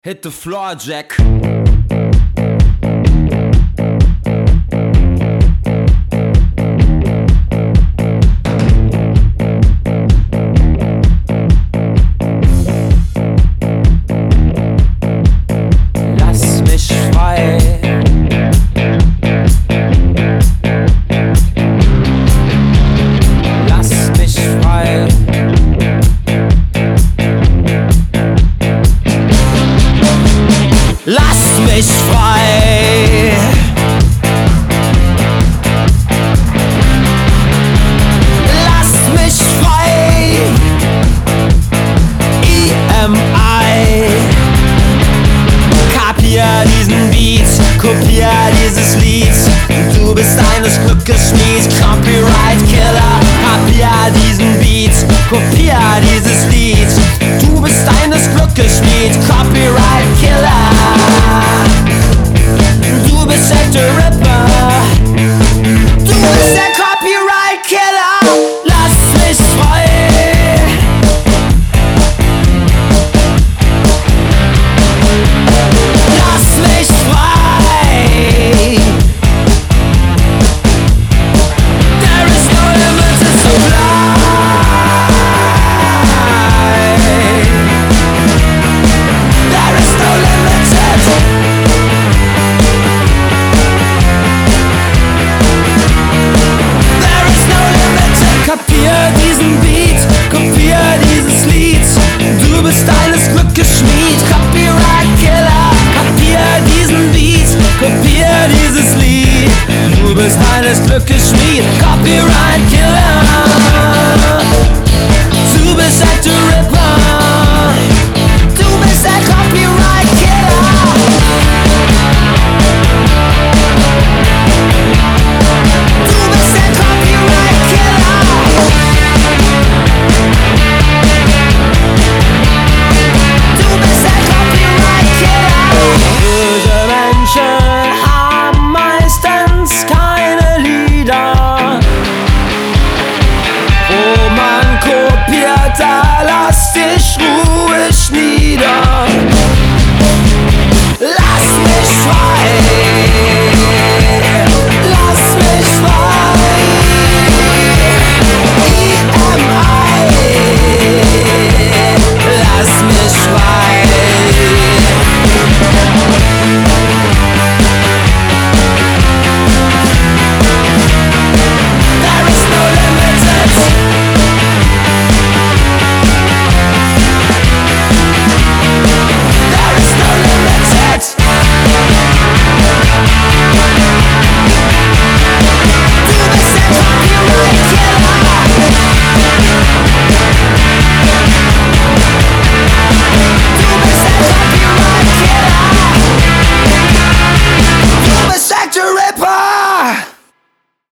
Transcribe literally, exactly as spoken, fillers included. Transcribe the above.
Hit the floor, Jack. Lass mich frei. Lass mich frei. Lass mich frei. Lass mich frei. E M I. Kapier diesen Beat, kopier dieses Lied. Du bist eines Glückes Schmied, Copyright Killer. Kapier diesen Beat, kopier dieses Lied.